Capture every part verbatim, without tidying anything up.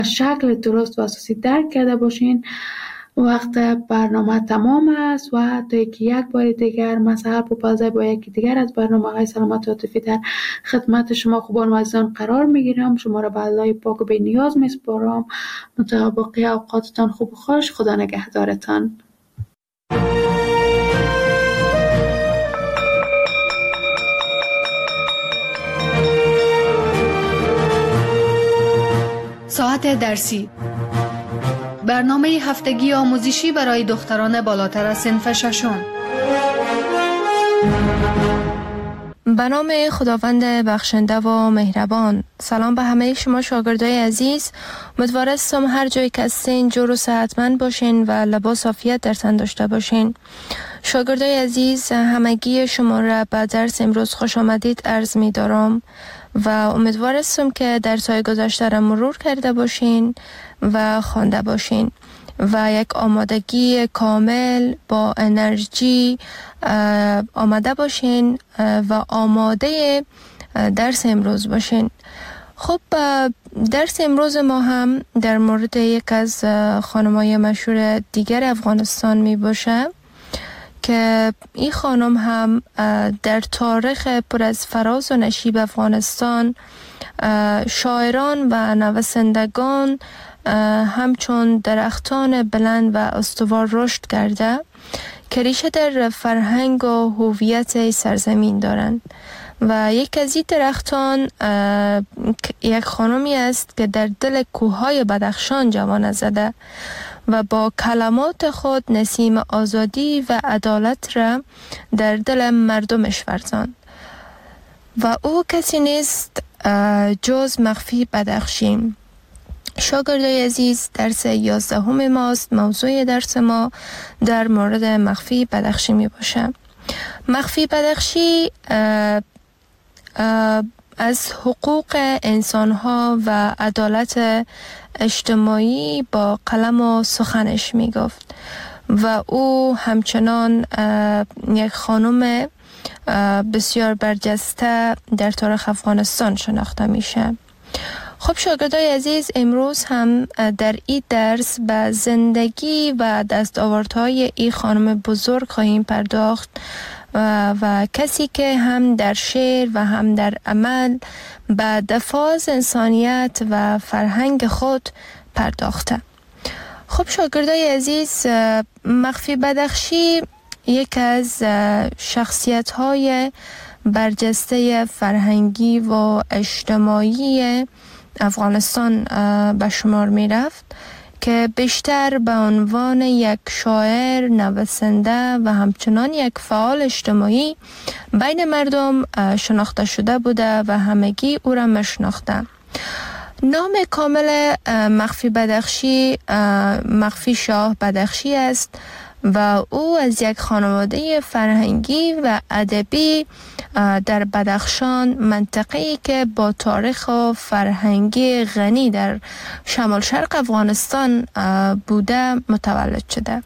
شکل درست و اساسی درک کرده باشین. وقت برنامه تمام است و تا اینکه یک بار دیگر من سحر پوپلزی با یکی دیگر از برنامه های سلامت عاطفی در خدمت شما خوبان و عزیزان قرار میگیرم. شما را به الله پاک و بی نیاز میسپارم. متابقی اوقاتتان خوب و خوش. خدا نگهدارتان. ساعت درسی، برنامه هفتگی آموزشی برای دختران بالاتر از صنف ششم. به نام خداوند بخشنده و مهربان. سلام به همه شما شاگردای عزیز. امیدوارم هر جایی که هستین جور و صحتمند باشین و لباس عافیت در تن داشته باشین. شاگردای عزیز، همگی شما را به درس امروز خوش آمدید عرض می دارم و امیدوارم که درس‌های گذشته را مرور کرده باشین و خوانده باشین و یک آمادگی کامل با انرژی آماده باشین و آماده درس امروز باشین. خب درس امروز ما هم در مورد یک از خانم‌های مشهور دیگر افغانستان می باشه که این خانم هم در تاریخ پر از فراز و نشیب افغانستان شاعران و نویسندگان همچون درختان بلند و استوار رشد کرده که ریشه در فرهنگ و هویت سرزمین دارند و یک از این درختان یک خانمی است که در دل کوههای بدخشان جوانه زده و با کلمات خود نسیم آزادی و عدالت را در دل مردمش ورزاند و او کسی نیست جز مخفی بدخشی. شاگردای عزیز، درس یازدهم ماست. موضوع درس ما در مورد مخفی بدخشی می باشه. مخفی بدخشی اه اه از حقوق انسانها و عدالت اجتماعی با قلم و سخنش می گفت و او همچنان یک خانم بسیار برجسته در تاریخ افغانستان شناخته میشه. خب شاگردای عزیز، امروز هم در این درس به زندگی و دستاوردهای این خانم بزرگ خواهیم پرداخت و, و کسی که هم در شعر و هم در عمل به دفاع از انسانیت و فرهنگ خود پرداخته. خب شاگردای عزیز، مخفی بدخشی یک از شخصیت‌های برجسته فرهنگی و اجتماعی افغانستان به شمار می رفت که بیشتر به عنوان یک شاعر، نویسنده و همچنان یک فعال اجتماعی بین مردم شناخته شده بوده و همگی او را میشناختند. نام کامل مخفی بدخشی مخفی شاه بدخشی است و او از یک خانواده فرهنگی و ادبی در بدخشان، منطقه‌ای که با تاریخ و فرهنگی غنی در شمال شرق افغانستان بوده متولد شده.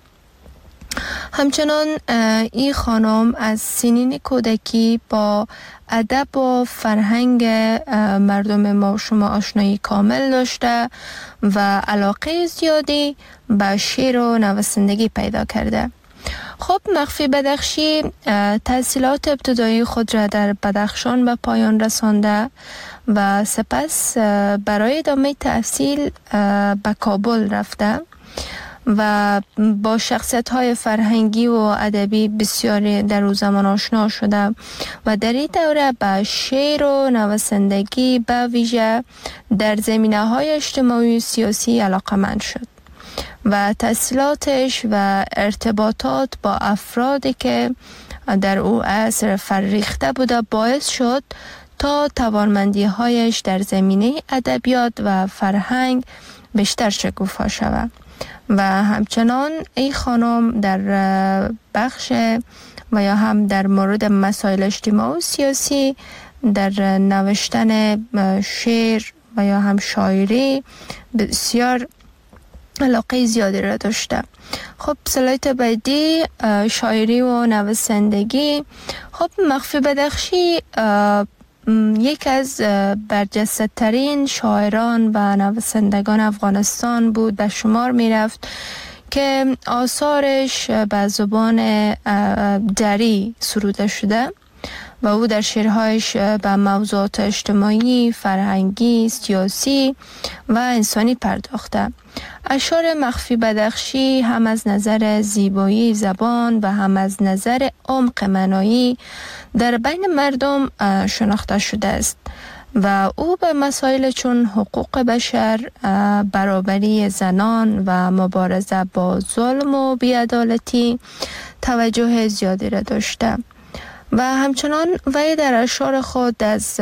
همچنان این خانم از سنین کودکی با ادب و فرهنگ مردم ما شما آشنایی کامل داشته و علاقه زیادی به شعر و نویسندگی پیدا کرده. خب مخفی بدخشی تحصیلات ابتدایی خود را در بدخشان به پایان رسانده و سپس برای ادامه تحصیل به کابل رفته و با شخصیت‌های فرهنگی و ادبی بسیاری در او زمان آشنا شده و در این دوره به شعر و نویسندگی به ویژه در زمینه‌های اجتماعی و سیاسی علاقه‌مند شد و تحصیلاتش و ارتباطات با افرادی که در او عصر فرریخته بوده باعث شد تا توانمندی‌هایش در زمینه ادبیات و فرهنگ بیشتر شکوفا شود و همچنان این خانم در بخش و یا هم در مورد مسائل اجتماعی و سیاسی در نوشتن شعر و یا هم شاعری بسیار علاقه زیادی را داشته. خب سلایت بعدی شاعری و نویسندگی. خب مخفی بدخشی یک از برجسته ترین شاعران و نویسندگان افغانستان بود به شمار می رفت که آثارش به زبان دری سروده شده و او در شعرهایش به موضوعات اجتماعی، فرهنگی، سیاسی و انسانی پرداخته. اشعار مخفی بدخشی هم از نظر زیبایی زبان و هم از نظر عمق معنایی در بین مردم شناخته شده است و او به مسائل چون حقوق بشر، برابری زنان و مبارزه با ظلم و بی‌عدالتی توجه زیادی را داشته و همچنان وی در اشعار خود از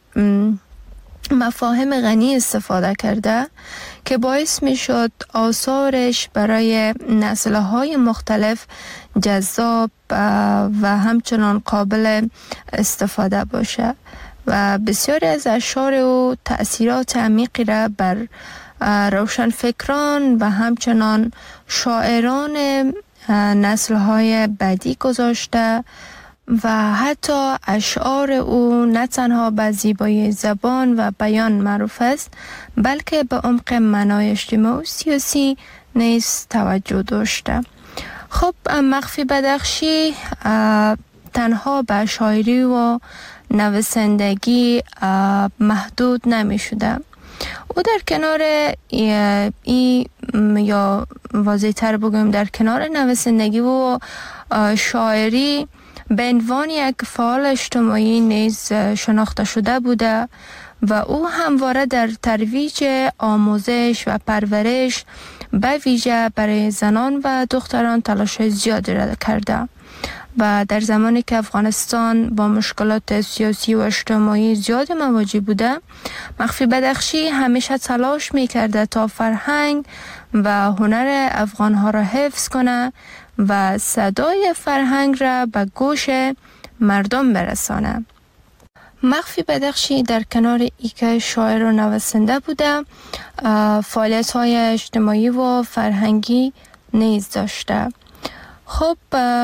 مفاهیم غنی استفاده کرده که باعث می شد آثارش برای نسل‌های مختلف جذاب و همچنان قابل استفاده باشه و بسیاری از اشعار او تأثیرات عمیقی را بر روشنفکران و همچنان شاعران نسل‌های بعدی گذاشته و حتی اشعار او نه تنها به زیبایی زبان و بیان معروف است بلکه به عمق معنای اجتماعی و سیاسی نیز توجه داشته. خب مخفی بدخشی تنها به شاعری و نویسندگی محدود نمی شده. او در کنار ای, ای یا واضح تر بگویم در کنار نویسندگی و شاعری به عنوان یک فعال اجتماعی نیز شناخته شده بوده و او همواره در ترویج آموزش و پرورش به ویژه برای زنان و دختران تلاش زیادی را کرده و در زمانی که افغانستان با مشکلات سیاسی و اجتماعی زیاد مواجه بوده، مخفی بدخشی همیشه تلاش می کرده تا فرهنگ و هنر افغانها را حفظ کنه و صدای فرهنگ را به گوش مردم برسانه. مخفی بدخشی در کنار ای که شاعر و نویسنده بوده، فعالیت های اجتماعی و فرهنگی نیز داشته. خب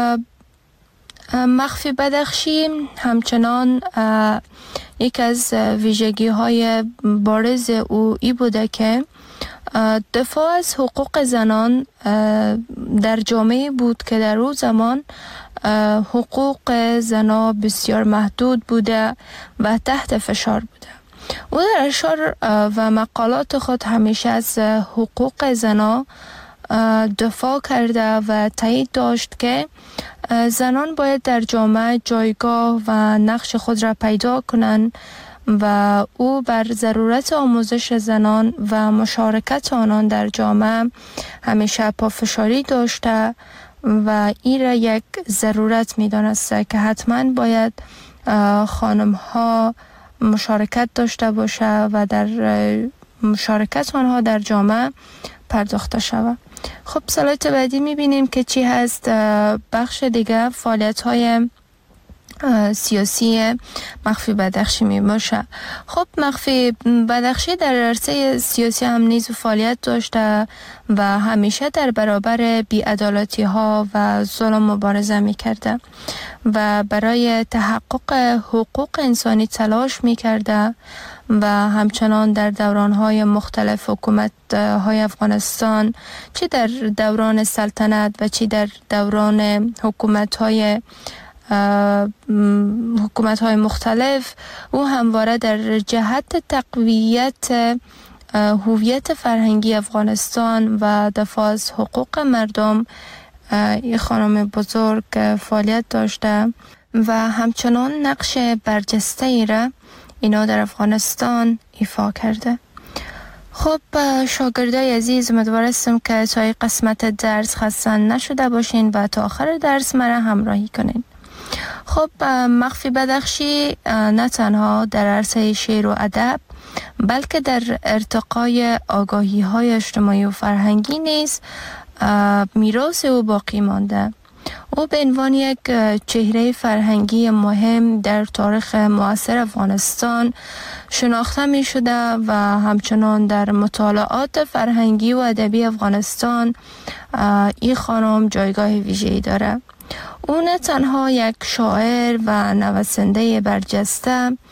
مخفی بدخشی همچنان یک از ویژگی های بارز او ای بوده که دفاع از حقوق زنان در جامعه بود که در اون زمان حقوق زنان بسیار محدود بوده و تحت فشار بوده. او در اشعار و مقالات خود همیشه از حقوق زنان دفاع کرده و تایید داشت که زنان باید در جامعه جایگاه و نقش خود را پیدا کنند و او بر ضرورت آموزش زنان و مشارکت آنان در جامعه همیشه پافشاری داشته و این را یک ضرورت می دانسته که حتما باید خانم ها مشارکت داشته باشه و در مشارکت آنها در جامعه پرداخته شود. خب سلایت بعدی می بینیم که چی هست. بخش دیگه فعالیت های سیاسی مخفی بدخشی می باشه. خب مخفی بدخشی در عرصه سیاسی هم نیز فعالیت داشته و همیشه در برابر بی‌عدالتی ها و ظلم مبارزه می کرده و برای تحقق حقوق انسانی تلاش می کرده و همچنان در دوران‌های مختلف حکومت های افغانستان، چه در دوران سلطنت و چه در دوران حکومت‌های حکومت های مختلف، او همواره در جهت تقویت هویت فرهنگی افغانستان و دفاع از حقوق مردم یک خانم بزرگ فعالیت داشته و همچنان نقش برجسته ای را اینا در افغانستان ایفا کرده. خب شاگردای عزیز، امیدوارم که تا قسمت درس خسته نشده باشین و تا آخر درس مرا همراهی کنین. خب مخفی بدخشی نه تنها در عرصه شعر و ادب بلکه در ارتقای آگاهی های اجتماعی و فرهنگی نیز میراث او باقی مانده. او به عنوان یک چهره فرهنگی مهم در تاریخ معاصر افغانستان شناخته می شده و همچنان در مطالعات فرهنگی و ادبی افغانستان این خانم جایگاه ویژه‌ای داره. او نه تنها یک شاعر و نویسنده برجسته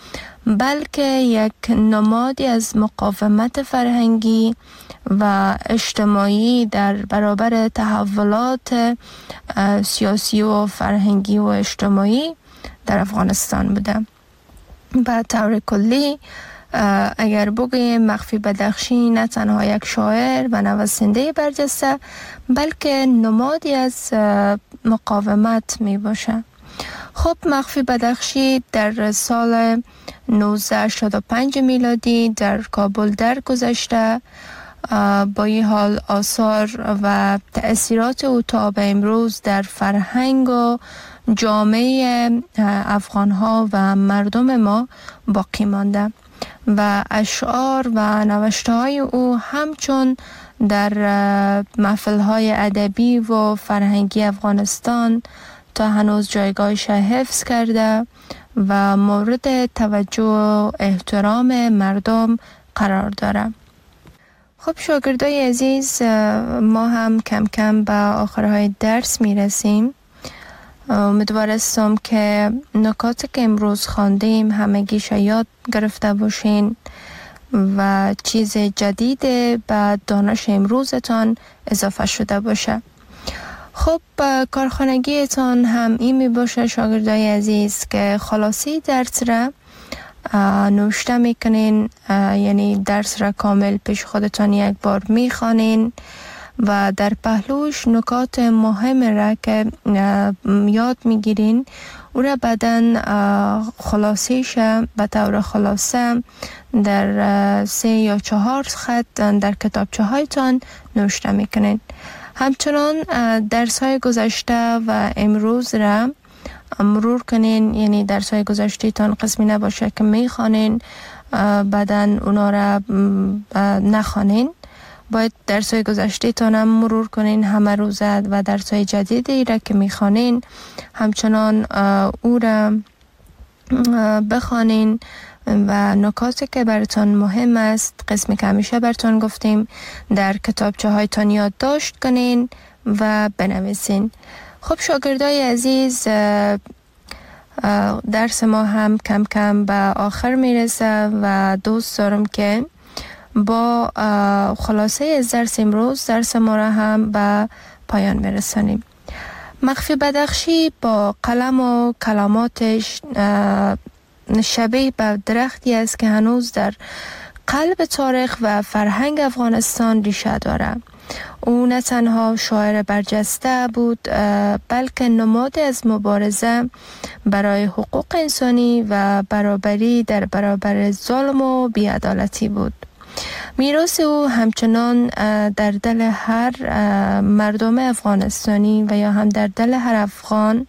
بلکه یک نمادی از مقاومت فرهنگی و اجتماعی در برابر تحولات سیاسی و فرهنگی و اجتماعی در افغانستان بوده. به طور کلی اگر بگویم مخفی بدخشی نه تنها یک شاعر و نویسنده برجسته بلکه نمادی از مقاومت می باشه. خب مخفی بدخشی در سال نوزده هشتاد و پنج میلادی در کابل درگذشته. با این حال آثار و تأثیرات او تا به امروز در فرهنگ و جامعه افغان‌ها و مردم ما باقی مانده و اشعار و نوشته‌های او همچون در محفل‌های ادبی و فرهنگی افغانستان تا هنوز جایگاهش حفظ کرده و مورد توجه و احترام مردم قرار داره. خب شاگردای عزیز، ما هم کم کم به آخرهای درس میرسیم. امیدوار هستم که نکاتی که امروز خواندیم همگیش یاد گرفته باشین و چیز جدید به دانش امروزتان اضافه شده باشه. خب کارخانگیتان هم این می باشه شاگردای عزیز که خلاصی درس را نوشته میکنین، یعنی درس را کامل پیش خودتان یک بار میخوانین و در پهلوش نکات مهم را که یاد میگیرین او را بعدن خلاصیش به طور خلاصه در سه یا چهار خط در کتابچه هایتان نوشته میکنین. همچنان درس های گذشته و امروز را مرور کنین، یعنی درس های گذشته تان قسمی نباشه که میخوانین بعدن اونا را نخوانین. باید درس های گذشته تان هم مرور کنین همه روزه و درس های جدیدی را که میخوانین همچنان او را بخوانین و نکاتی که براتون مهم است، قسمی که همیشه براتون گفتیم، در کتابچه هایتان یادداشت کنین و بنویسین. خب شاگردای عزیز، درس ما هم کم کم به آخر میرسه و دوست دارم که با خلاصه از درس امروز درس ما را هم به پایان میرسانیم. مخفی بدخشی با قلم و کلماتش شبیه به درختی است که هنوز در قلب تاریخ و فرهنگ افغانستان ریشه داره. او نه تنها شاعر برجسته بود بلکه نماد از مبارزه برای حقوق انسانی و برابری در برابر ظلم و بی‌عدالتی بود. میراث او همچنان در دل هر مردم افغانستانی و یا هم در دل هر افغان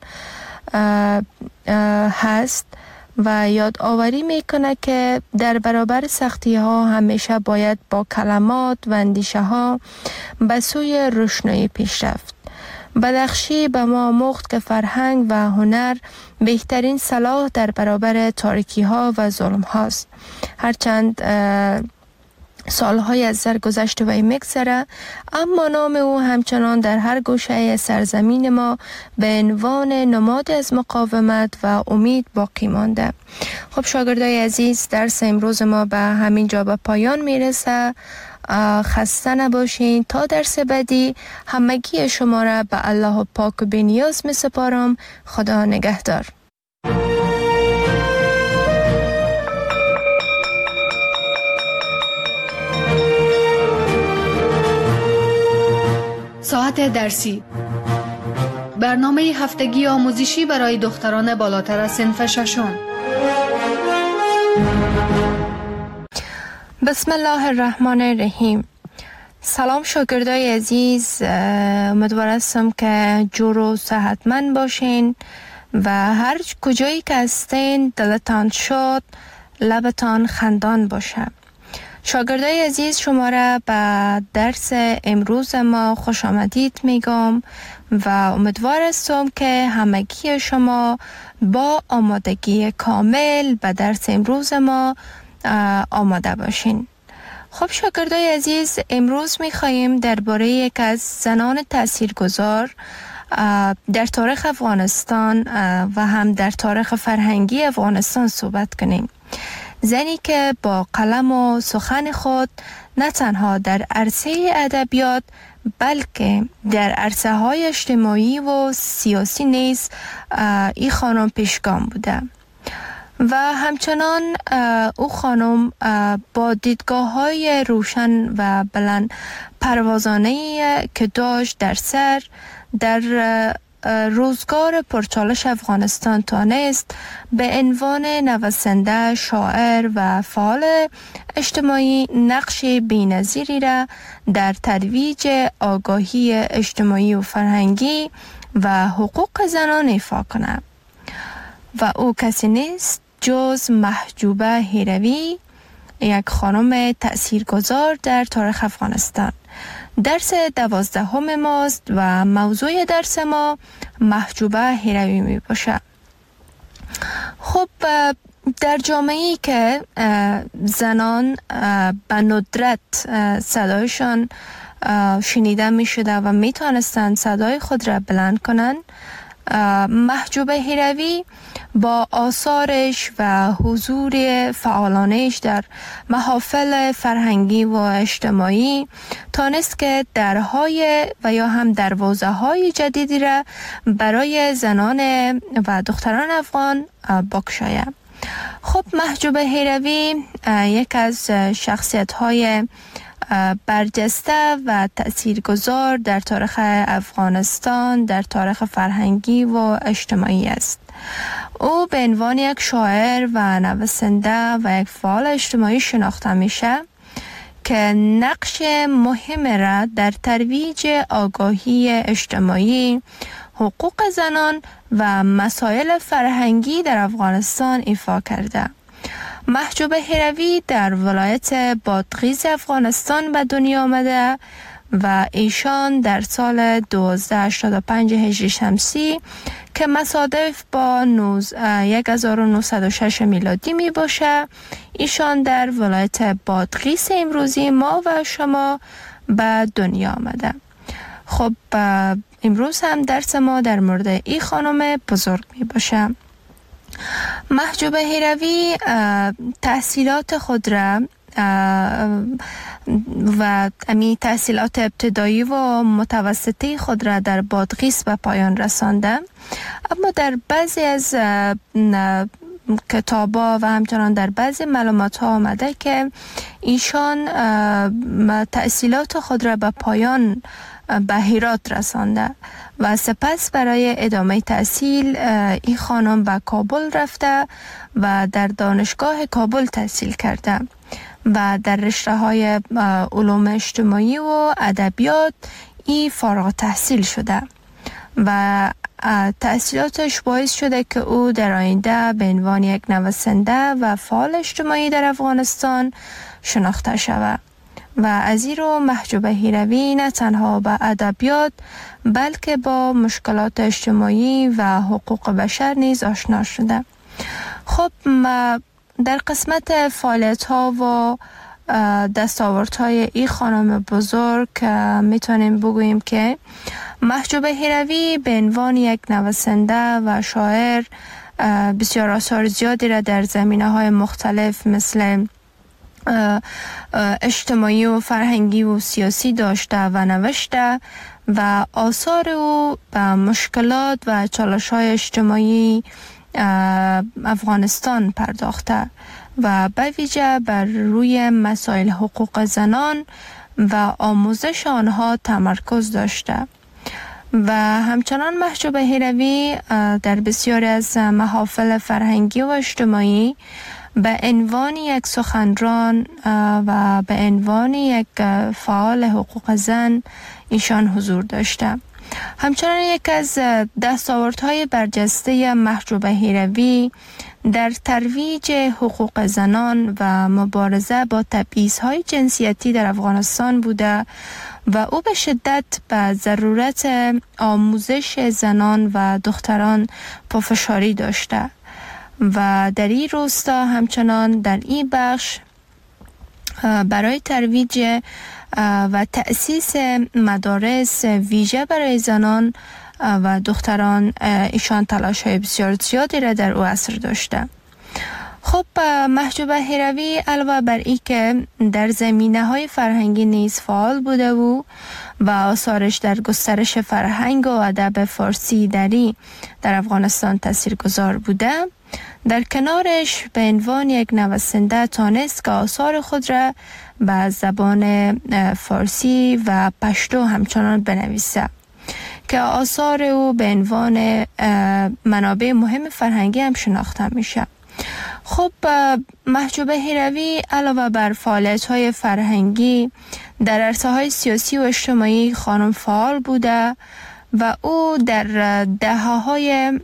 هست و یادآوری میکنه که در برابر سختی ها همیشه باید با کلمات و اندیشه ها به سوی روشنایی پیش رفت. بدخشی به ما آموخت که فرهنگ و هنر بهترین سلاح در برابر تاریکی ها و ظلم هاست. هرچند سالهای از سر گذشته و میگذره، اما نام او همچنان در هر گوشه سرزمین ما به عنوان نماد از مقاومت و امید باقی مانده. خب شاگردای عزیز، درس امروز ما به همین جا به پایان میرسه. خسته نباشین. تا درس بعدی همگی شما را به الله پاک و بی‌نیاز می سپارم. خدا نگهدار. ساعت درسی، برنامه هفتگی آموزشی برای دختران بالاتر از صنف ششم. بسم الله الرحمن الرحیم. سلام شاگردای عزیز، امیدوار هستم که جور و صحتمند باشین و هر کجایی که هستین دلتان شاد، لبتان خندان باشه. شاگردای عزیز، شما را به درس امروز ما خوش آمدید میگم و امیدوار هستم که همگی شما با آمادگی کامل به درس امروز ما آماده باشین. خب شاگردای عزیز، امروز میخواییم درباره یک از زنان تاثیرگذار در تاریخ افغانستان و هم در تاریخ فرهنگی افغانستان صحبت کنیم. زنی که با قلم و سخن خود نه تنها در عرصه ادبیات بلکه در عرصه های اجتماعی و سیاسی نیز این خانم پیشگام بوده و همچنان او خانم با دیدگاه های روشن و بلند پروازانه که داشت در سر در روزگار پرچالش افغانستان تانست به عنوان نویسنده، شاعر و فعال اجتماعی نقش بی‌نظیری را در ترویج آگاهی اجتماعی و فرهنگی و حقوق زنان ایفا کند و او کسی نیست جز محجوبه هیروی، یک خانم تأثیرگذار در تاریخ افغانستان. درس دوازدهم ماست و موضوع درس ما محجوبه هیروی می باشه. خب در جامعه‌ای که زنان به ندرت صدایشان شنیده می شده و می توانستند صدای خود را بلند کنند، محجوبه هیروی با آثارش و حضور فعالانش در محافل فرهنگی و اجتماعی تانست که درهای و یا هم دروازه های جدیدی را برای زنان و دختران افغان بگشاید. خب محجوبه هیروی یک از شخصیت های برجسته و تأثیرگذار در تاریخ افغانستان، در تاریخ فرهنگی و اجتماعی است. او به عنوان یک شاعر و نویسنده و یک فعال اجتماعی شناخته میشه که نقش مهم را در ترویج آگاهی اجتماعی، حقوق زنان و مسائل فرهنگی در افغانستان ایفا کرده. محجوبه هیروی در ولایت بادغیس افغانستان به دنیا آمده و ایشان در سال دوازده هشتاد و پنج هجری شمسی که مصادف با هزار و نهصد و شش میلادی می باشه، ایشان در ولایت بادغیس امروزی ما و شما به دنیا آمده. خب امروز هم درس ما در مورد این خانم بزرگ می باشه. محجوبه هیروی تحصیلات خود را و امی تحصیلات ابتدایی و متوسطی خود را در بادغیس به پایان رسانده، اما در بعضی از کتابا و همچنان در بعضی معلومات ها آمده که ایشان تحصیلات خود را به پایان به هرات رسانده و سپس برای ادامه تحصیل این خانم به کابل رفته و در دانشگاه کابل تحصیل کرده و در رشته های علوم اجتماعی و ادبیات ای فارغ تحصیل شده و تحصیلاتش باعث شده که او در آینده به عنوان یک نویسنده و فعال اجتماعی در افغانستان شناخته شود. و از این رو محجوبه هیروی نه تنها با ادبیات بلکه با مشکلات اجتماعی و حقوق بشر نیز آشنا شده. خب در قسمت فعالیت ها و دستاورد های این خانم بزرگ میتونیم بگوییم که محجوبه هیروی به عنوان یک نویسنده و شاعر بسیار آثار زیادی را در زمینه های مختلف مثل اجتماعی و فرهنگی و سیاسی داشته و نوشته و آثار او به مشکلات و چالش‌های اجتماعی افغانستان پرداخته و به ویژه بر روی مسائل حقوق زنان و آموزش آنها تمرکز داشته و همچنان محجوبه هیروی در بسیاری از محافل فرهنگی و اجتماعی به عنوان یک سخنران و به عنوان یک فعال حقوق زن ایشان حضور داشته. همچنان یک از دستاوردهای برجسته محجوبه هیروی در ترویج حقوق زنان و مبارزه با تبعیض‌های جنسیتی در افغانستان بوده و او به شدت به ضرورت آموزش زنان و دختران پافشاری داشته و در این راستا همچنان در این بخش برای ترویج و تأسیس مدارس ویژه برای زنان و دختران ایشان تلاش های بسیار زیادی را در او عصر داشته. خب محجوب هروی علاوه بر این که در زمینه های فرهنگی نیز فعال بوده و و آثارش در گسترش فرهنگ و ادب فارسی دری در افغانستان تاثیرگذار بوده، در کنارش به عنوان یک نویسنده تانست که آثار خود را به زبان فارسی و پشتو همچنان بنویسه که آثار او به عنوان منابع مهم فرهنگی هم شناخته میشه. خب محجوب هروی علاوه بر فعالیت‌های فرهنگی در عرصه‌های سیاسی و اجتماعی خانم فعال بوده و او در دهه‌های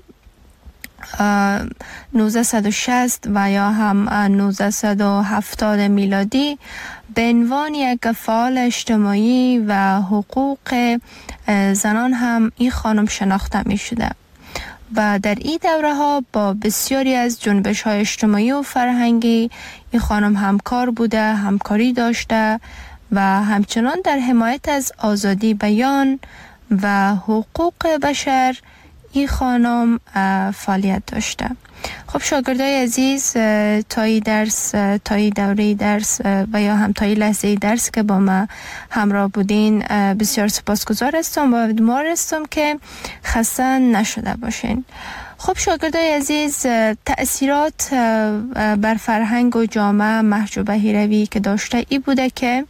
نوزده شصت و یا هم نوزده هفتاد میلادی به عنوان یک فعال اجتماعی و حقوق زنان هم این خانم شناخته می شده و در این دوره ها با بسیاری از جنبش های اجتماعی و فرهنگی این خانم همکار بوده، همکاری داشته و همچنان در حمایت از آزادی بیان و حقوق بشر این خانم فعالیت داشته. خب شاگردای عزیز، تایی درس تایی دوره درس و یا هم تایی لحظه درس که با ما همراه بودین بسیار سپاسگزار هستم و امیدوار هستم که خسته نشده باشین. خب شاگردای عزیز، تأثیرات بر فرهنگ و جامعه محجوب هروی که داشته ای بوده که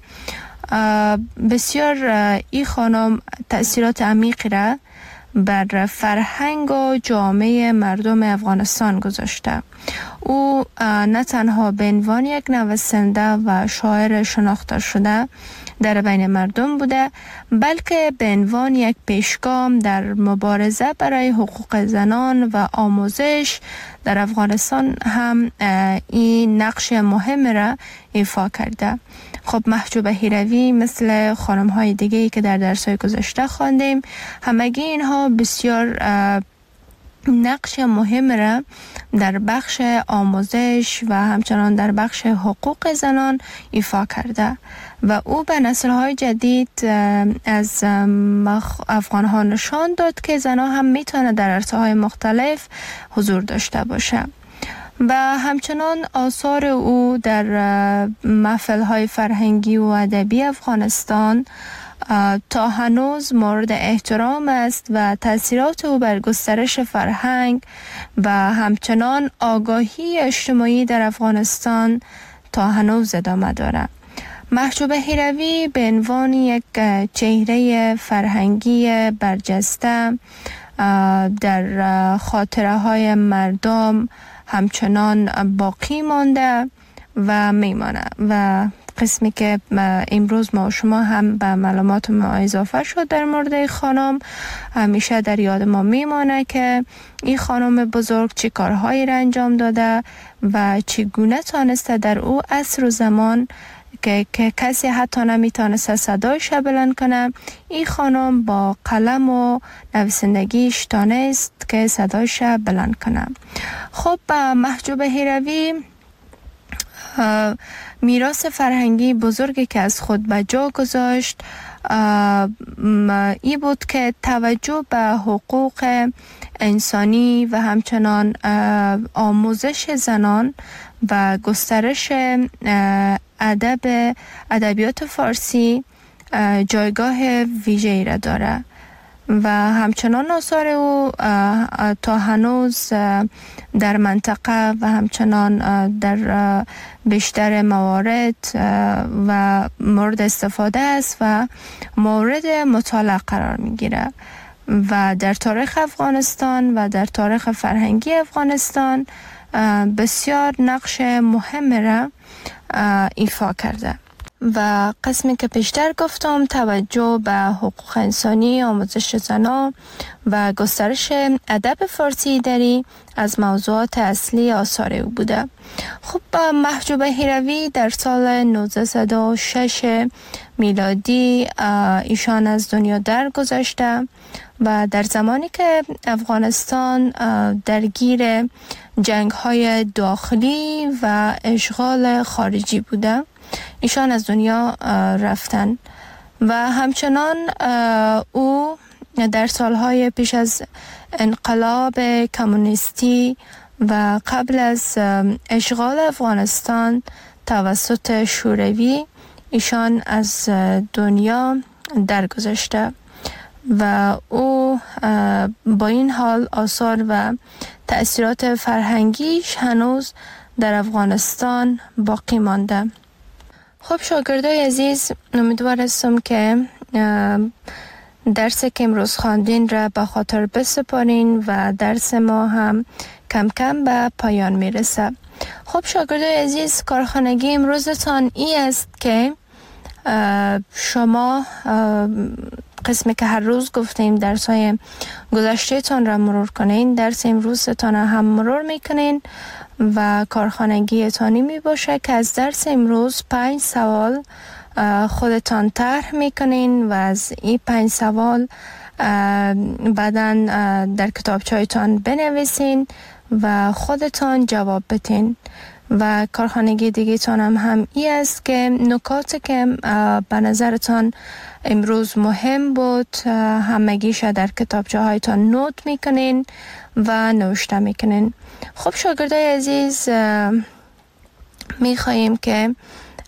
بسیار این خانم تأثیرات عمیقی را بر فرهنگ و جامعه مردم افغانستان گذاشته. او نه تنها به عنوان یک نویسنده و شاعر شناخته شده در بین مردم بوده، بلکه به عنوان یک پیشگام در مبارزه برای حقوق زنان و آموزش در افغانستان هم این نقش مهم را ایفا کرده. خب محجوب هروی مثل خانم های دیگه‌ای که در درس‌های گذشته خواندیم، همگی اینها بسیار نقش مهم را در بخش آموزش و همچنان در بخش حقوق زنان ایفا کرده و او به نسل‌های جدید از افغان‌ها نشان داد که زنان هم میتونه در عرصه‌های مختلف حضور داشته باشه. و همچنان آثار او در محفل‌های فرهنگی و ادبی افغانستان تا هنوز مورد احترام است و تأثیرات او بر گسترش فرهنگ و همچنان آگاهی اجتماعی در افغانستان تا هنوز ادامه دارد. محجوب هروی به عنوان یک چهره فرهنگی برجسته در خاطره های مردم همچنان باقی مانده و میمانه و قسمی که امروز ما و شما هم به معلومات ما اضافه شد در مورد این خانم همیشه در یاد ما میمانه که این خانم بزرگ چی کارهایی را انجام داده و چگونه تانسته در او عصر و زمان که, که کسی حتی نمیتونسته صدایش بلند کنه، این خانم با قلم و نویسندگیش تانست که صدایش بلند کنه. خب محجوب هروی میراث فرهنگی بزرگی که از خود به جا گذاشت ای بود که توجه به حقوق انسانی و همچنان آموزش زنان و گسترش ادب ادبیات فارسی جایگاه ویژه‌ای را داره و همچنان آثار او تا هنوز در منطقه و همچنان در بیشتر موارد و مورد استفاده است و مورد مطالعه قرار میگیره و در تاریخ افغانستان و در تاریخ فرهنگی افغانستان بسیار نقش مهم را ایفا کرده. و قسمی که پیشتر گفتم توجه به حقوق انسانی، آموزش زنان و گسترش ادب فارسی دری از موضوعات اصلی آثار او بوده. خب محجوب هروی در سال نوزده و شش میلادی ایشان از دنیا درگذشته و در زمانی که افغانستان درگیر جنگ های داخلی و اشغال خارجی بوده ایشان از دنیا رفتن و همچنان او در سالهای پیش از انقلاب کمونیستی و قبل از اشغال افغانستان توسط شوروی ایشان از دنیا درگذشته و او با این حال آثار و تأثیرات فرهنگیش هنوز در افغانستان باقی مانده. خب شاگردای عزیز، امیدوار هستم که درس که امروز خواندین را به خاطر بسپارین و درس ما هم کم کم به پایان میرسه. خب شاگردای عزیز، کارخانگی امروزتان ای است که شما قسمی که هر روز گفتیم درس های گذشته تان را مرور کنین، درس امروزتان هم مرور میکنین و کارخانگی تانی می باشه که از درس امروز پنج سوال خودتان طرح میکنین و از این پنج سوال بعداً در کتابچه‌تان بنویسین و خودتان جواب بدین. و کارخانگی دیگه تان هم, هم ای است که نکاتی که به نظرتان امروز مهم بود همگیش در کتابچه هایتان نوت میکنین و نوشته میکنین. خب شاگردای عزیز، میخواییم که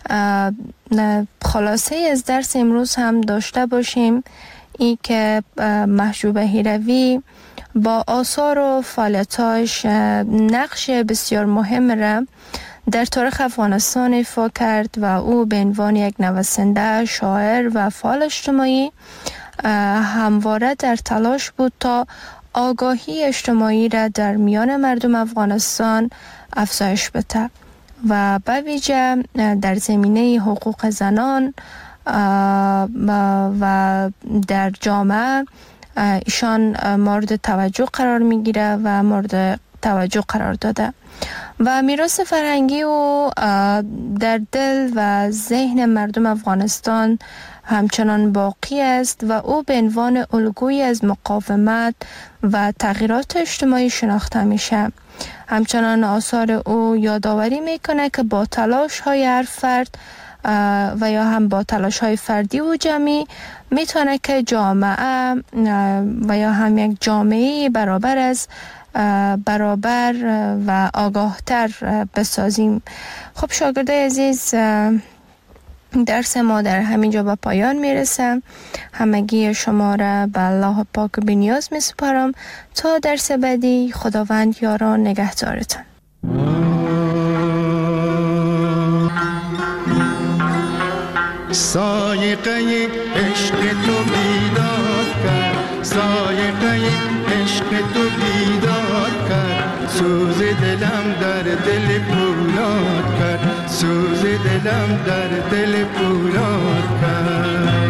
خلاصه از درس امروز هم داشته باشیم، ای که محجوب هیروی با آثار و فعالیتاش نقش بسیار مهم را در تاریخ افغانستان ایفا کرد و او به عنوان یک نویسنده، شاعر و فعال اجتماعی همواره در تلاش بود تا آگاهی اجتماعی را در میان مردم افغانستان افزایش بده و به ویژه در زمینه حقوق زنان و در جامعه ایشان مورد توجه قرار میگیره و مورد توجه قرار داده و میراث فرهنگی او در دل و ذهن مردم افغانستان همچنان باقی است و او به عنوان الگویی از مقاومت و تغییرات اجتماعی شناخته میشه. همچنان آثار او یادآوری میکنه که با تلاش های هر فرد و یا هم با تلاش های فردی و جمعی میتونه که جامعه و یا هم یک جامعه برابر از برابر و آگاهتر بسازیم. خب شاگردای عزیز، درس ما در همینجا به پایان میرسه. همگی شما را به الله پاک بنیاز میسپارم تا درس بعدی. خداوند یاران نگهدارتان. سایقه عشق تو بیدار کرد، سایقه عشق تو بیدار کرد، سوز دلم در دل پولاد کرد، سوز دلم در دل پولاد کرد.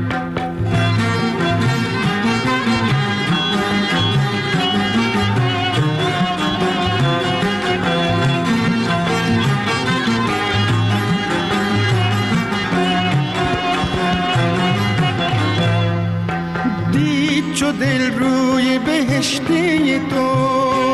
چو دل روی بهشتی تو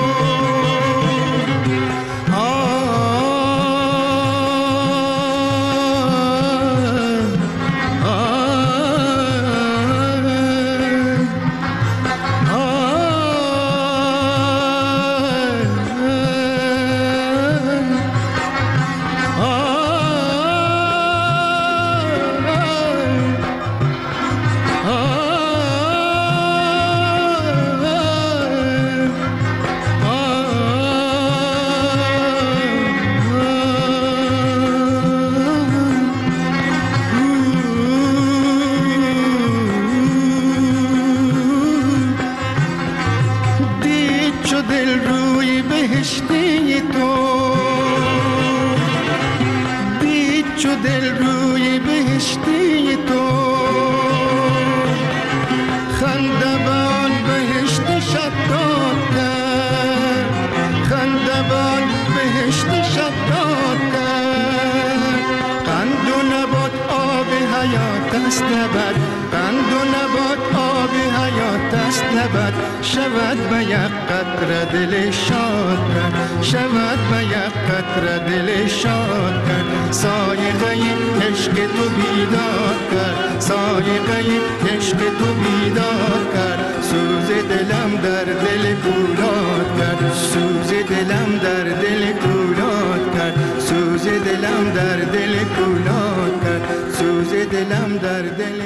شود به یک قطره دل شاد کرد، شود به یک قطره دل شاد کرد. سایقه عشق تو بیدار کرد، سایقه عشق تو بیدار کرد، سوز دلم در دل پولاد کرد. سوز دلم در دل کولاد کرد، سوز دلم در دل کولاد کرد، سوز دلم در دل